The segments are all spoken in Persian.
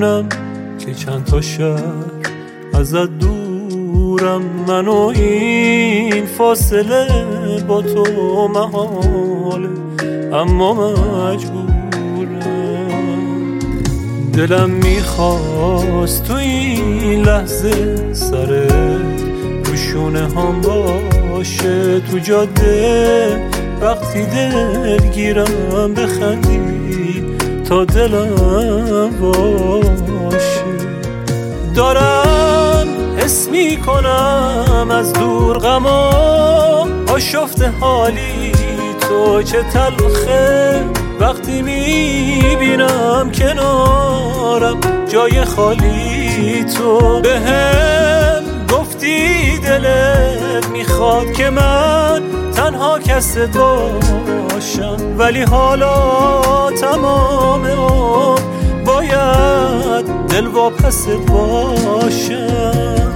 میدونم که چند تا شهر ازت دورم، من و این فاصله با تو محاله، اما مجبورم. دلم میخواست تو این لحظه سرت رو شونه هم باشه، تو جاده وقتی دلگیرم بخندی تا دلم باشه. دارم حس میکنم از دور غما آشفته حالی، تو چه تلخه وقتی میبینم کنارم جای خالی. تو بهم گفتی دلت میخواد که من تنها کست باشم، ولی حالا تمام عمر باید دل واپست باشم.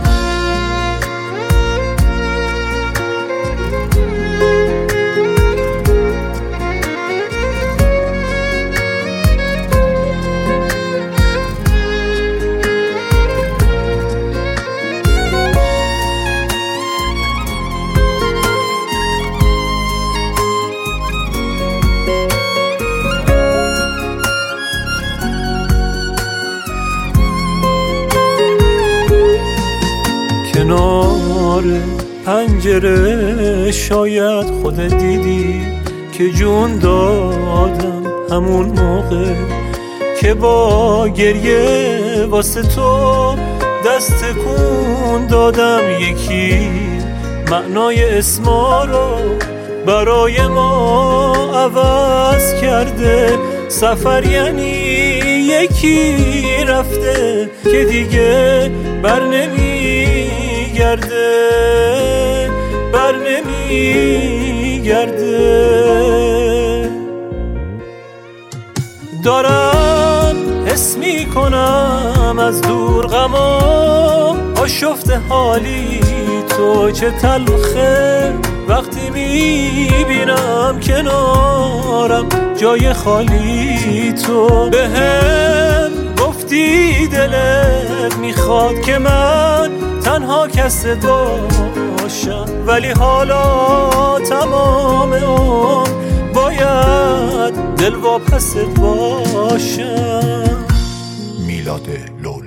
کنار پنجره شاید خودت دیدی که جون دادم همون موقع که با گریه واسه تو دست کن دادم. یکی معنای اسما رو برای ما عوض کرده، سفر یعنی یکی رفته که دیگه بر نمیگرده، بر نمیگرده. دارم حس میکنم از دور غما آشفته حالی، تو چه تلخه وقتی میبینم کنارم جای خالی. تو بهم گفتی دلت میخواد که من تنها کست باشم، ولی حالا تمام عمر باید دل واپست باشم. میلاد لو